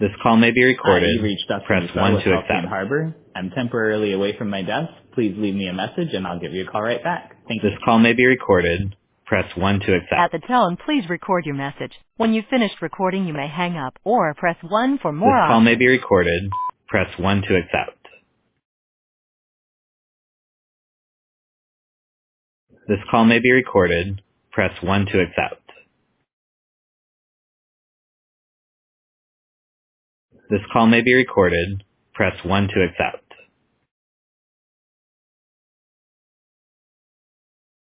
This call may be recorded. You reached Dustin Press Russo 1 with to Halcyon accept. Harbor. I'm temporarily away from my desk. Please leave me a message and I'll give you a call right back. Thank you. This call may be recorded. Press 1 to At accept. the tone, please record your message. When you've finished recording, you may hang up or press 1 for This more call may options. be recorded. Press 1 to accept. This call may be recorded. Press 1 to accept. This call may be recorded. Press 1 to accept.